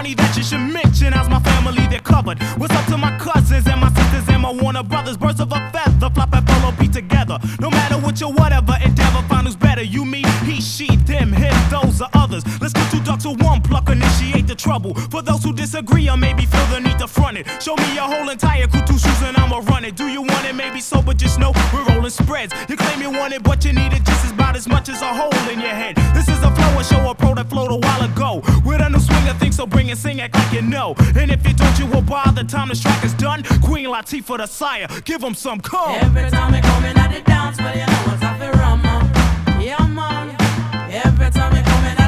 funny that you should mention. How's my family? They're covered. What's up to my cousins and my sisters and my Warner brothers? Birds of a feather, flop and follow, be together. No matter what your whatever endeavor, find who's better. You, me, he, she, them, him, those are others. Let's get two ducks with one pluck, initiate the trouble. For those who disagree or maybe feel the need to front it, show me your whole entire crew, two shoes and I'ma run it. Do you want it? Maybe so, but just know we're rolling spreads. You claim you want it, but you need it just about as much as a hole in your head. This is a flow, a show, a pro that flowed a while ago. With a new swinger thing, so bring it, sing, act like you know. And if you don't, you will bother. Time the strike is done. Queen Latifah the sire, give them some call. Every time we come in at the dance, well, you know what's up for rum, man. Yeah, man. Every time we come in